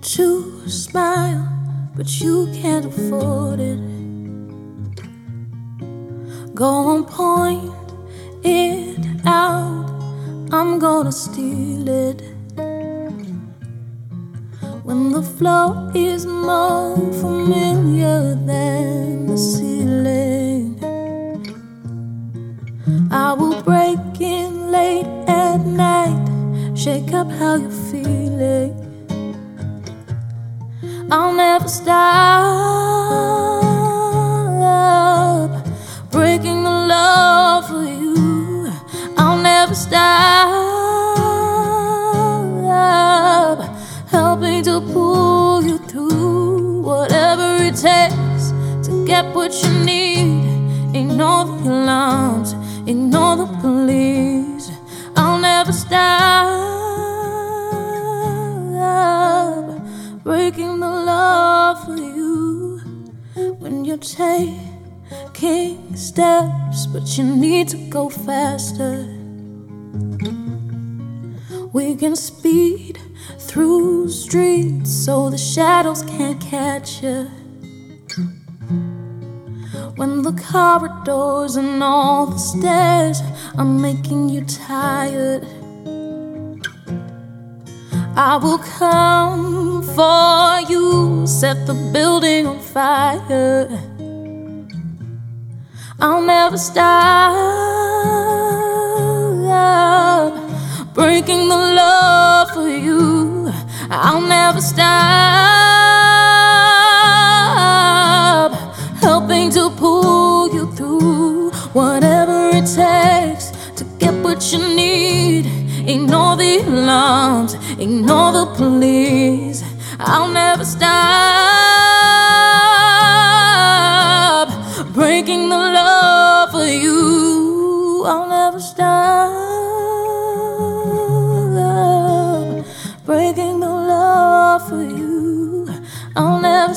to smile, but you can't afford it. Go on, point it out, I'm gonna steal it. When the floor is more familiar than the ceiling, I will break in late at night, shake up how you're feeling. I'll never stop breaking the love for you. I'll never stop helping to pull you through. Whatever it takes to get what you need. Ignore the alarms, ignore the police. I'll never stop breaking the love for you. When you're taking steps, but you need to go faster, we can speed through streets so the shadows can't catch you. When the corridors and all the stairs are making you tired, I will come for you, set the building on fire. I'll never stop breaking the love for you. I'll never stop helping to pull you through. Whatever it takes to get what you need. Ignore the alarms, ignore the police. I'll never stop breaking the love for you. I'll never stop breaking the love for you. I'll never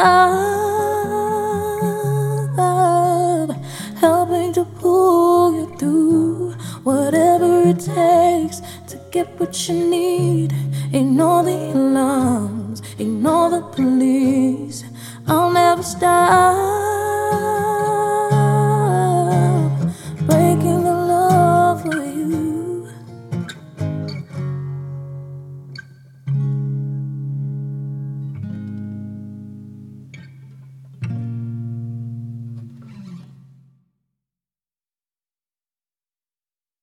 stop helping to pull you through. Whatever it takes to get what you need. Ignore the alarms, ignore the police. I'll never stop